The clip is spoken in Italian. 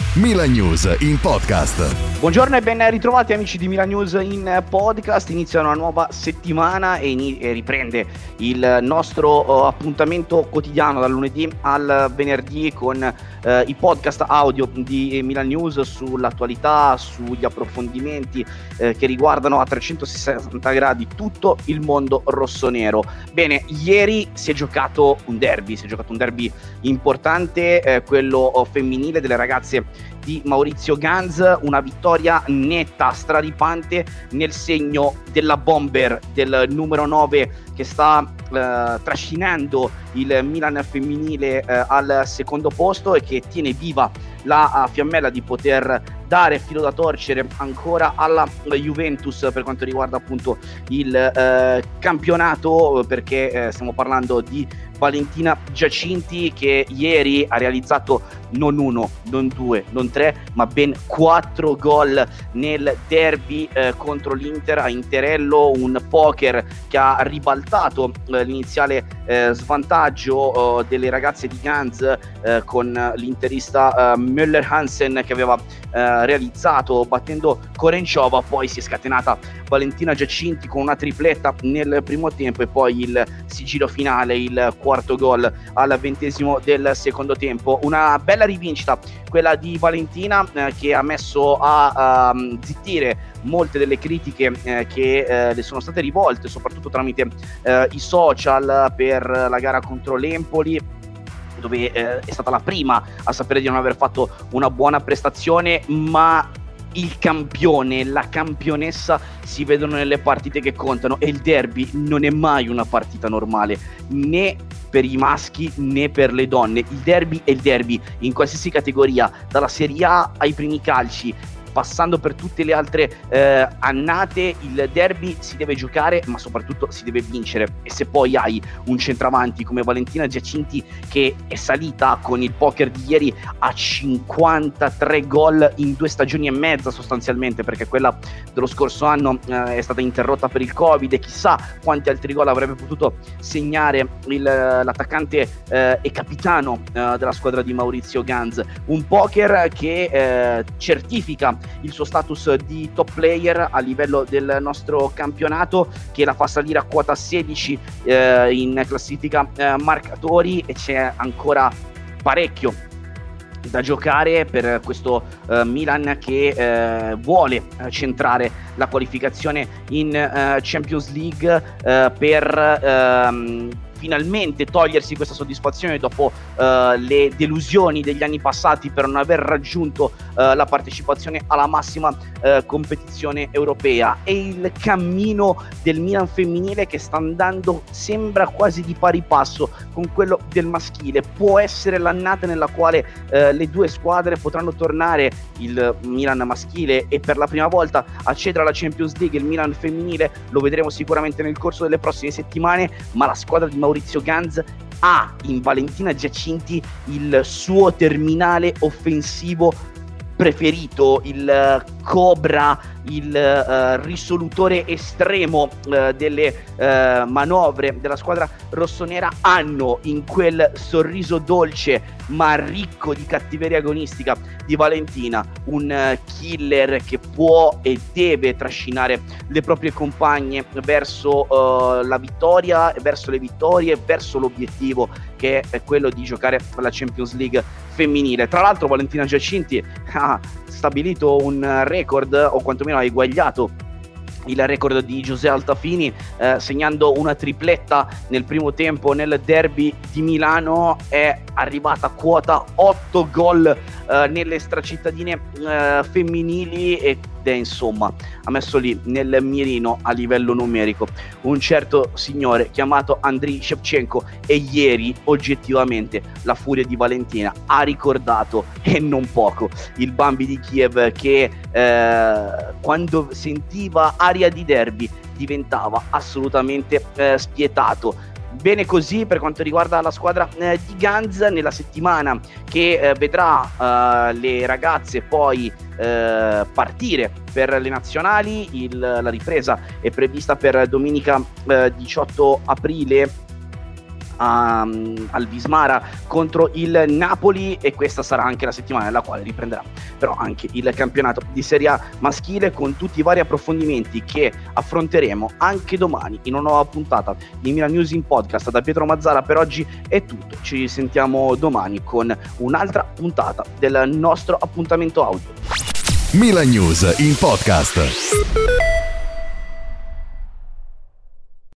Milan News in podcast. Buongiorno e ben ritrovati amici di Milan News in podcast. Inizia una nuova settimana e riprende il nostro appuntamento quotidiano dal lunedì al venerdì con i podcast audio di Milan News sull'attualità, sugli approfondimenti che riguardano a 360 gradi tutto il mondo rossonero. Bene, ieri si è giocato un derby importante, quello femminile delle ragazze di Maurizio Ganz, una vittoria netta, straripante nel segno della bomber del numero 9 che sta trascinando il Milan femminile al secondo posto e che tiene viva la fiammella di poter dare filo da torcere ancora alla Juventus per quanto riguarda appunto il campionato, perché stiamo parlando di Valentina Giacinti che ieri ha realizzato non uno, non due, non tre, ma ben 4 gol nel derby contro l'Inter a Interello, un poker che ha ribaltato l'iniziale svantaggio delle ragazze di Ganz con l'interista Müller Hansen che aveva realizzato battendo Korencova. Poi si è scatenata Valentina Giacinti con una tripletta nel primo tempo e poi il sigillo finale, il quarto gol al 20° del secondo tempo. Una bella rivincita quella di Valentina che ha messo a zittire molte delle critiche che le sono state rivolte soprattutto tramite i social per la gara contro l'Empoli, dove è stata la prima a sapere di non aver fatto una buona prestazione, ma il campione, la campionessa si vedono nelle partite che contano e il derby non è mai una partita normale, né per i maschi né per le donne. Il derby è il derby in qualsiasi categoria, dalla Serie A ai primi calci, passando per tutte le altre annate. Il derby si deve giocare ma soprattutto si deve vincere, e se poi hai un centravanti come Valentina Giacinti che è salita con il poker di ieri a 53 gol in 2 stagioni e mezza sostanzialmente, perché quella dello scorso anno è stata interrotta per il Covid e chissà quanti altri gol avrebbe potuto segnare l'attaccante e capitano della squadra di Maurizio Ganz. Un poker che certifica il suo status di top player a livello del nostro campionato, che la fa salire a quota 16 in classifica marcatori, e c'è ancora parecchio da giocare per questo Milan che vuole centrare la qualificazione in Champions League per finalmente togliersi questa soddisfazione dopo le delusioni degli anni passati per non aver raggiunto la partecipazione alla massima competizione europea. E il cammino del Milan femminile che sta andando, sembra quasi di pari passo con quello del maschile. Può essere l'annata nella quale le due squadre potranno tornare, il Milan maschile e per la prima volta accedere alla Champions League il Milan femminile. Lo vedremo sicuramente nel corso delle prossime settimane, ma la squadra di Maurizio Ganz ha in Valentina Giacinti il suo terminale offensivo preferito, il cobra, il risolutore estremo delle manovre della squadra rossonera. Hanno in quel sorriso dolce ma ricco di cattiveria agonistica di Valentina un killer che può e deve trascinare le proprie compagne verso la vittoria, verso le vittorie, verso l'obiettivo che è quello di giocare alla Champions League femminile. Tra l'altro Valentina Giacinti ha stabilito un record, o quantomeno ha eguagliato il record di José Altafini segnando una tripletta nel primo tempo nel derby di Milano. È arrivata a quota 8 gol nelle stracittadine femminili ed è, insomma, ha messo lì nel mirino a livello numerico un certo signore chiamato Andriy Shevchenko, e ieri oggettivamente la furia di Valentina ha ricordato, e non poco, il Bambi di Kiev che quando sentiva aria di derby diventava assolutamente spietato. Bene così per quanto riguarda la squadra di Ganz nella settimana che vedrà le ragazze poi partire per le nazionali. La ripresa è prevista per domenica 18 aprile al Vismara contro il Napoli, e questa sarà anche la settimana nella quale riprenderà però anche il campionato di Serie A maschile, con tutti i vari approfondimenti che affronteremo anche domani in una nuova puntata di Milan News in Podcast. Da Pietro Mazzara per oggi è tutto, ci sentiamo domani con un'altra puntata del nostro appuntamento audio. Milan News in Podcast.